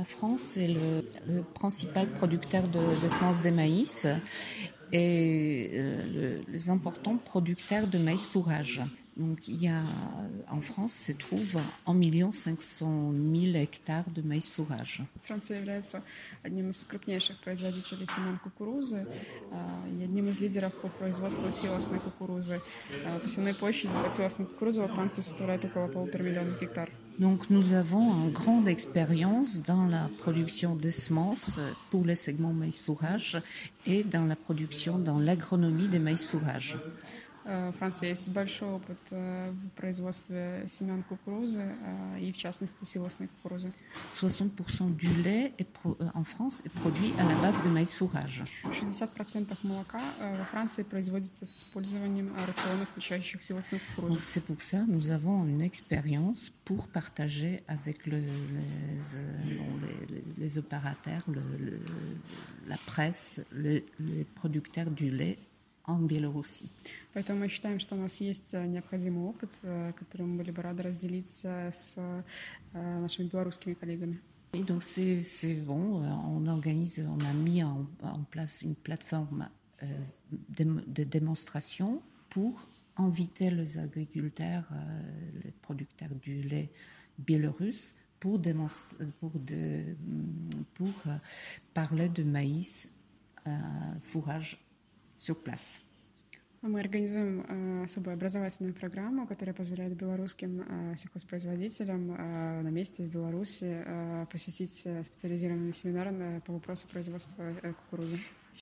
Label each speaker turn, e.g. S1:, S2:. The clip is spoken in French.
S1: France est le principal producteur de semences de maïs et les importants producteurs de maïs fourrage. Donc il y a en France se trouve 1 500 000 hectares de maïs fourrage.
S2: Франция является одним из крупнейших производителей семян кукурузы и одним из лидеров по производству силосной кукурузы. Посевной площади под силосной кукурузой во Франции составляет около 1,5 миллиона гектар.
S1: Donc nous avons une grande expérience dans la production de semences pour le segment maïs fourrage et dans la production, dans l'agronomie des maïs fourrage.
S2: В Франции есть большой опыт в производстве семян кукурузы и, в частности, силосной кукурузы.
S1: 60% du lait en France est produit à la base de maïs fourrage.
S2: 60% молока во Франции производится с использованием рационов, включающих силосную кукурузу.
S1: C'est pour ça que nous avons une expérience pour partager avec les opérateurs, la presse, les producteurs du lait en Biélorussie.
S2: Поэтому мы считаем, что у нас есть необходимый опыт, который мы были бы рады разделить с нашими белорусскими коллегами.
S1: Et donc c'est bon, on a mis en place une plateforme de démonstration pour inviter les agriculteurs, les producteurs du lait biélorusse pour parler de maïs fourrage sur place.
S2: Мы организуем особую образовательную программу, которая позволяет белорусским сельхозпроизводителям на месте в Беларуси посетить специализированный семинар по вопросу производства кукурузы.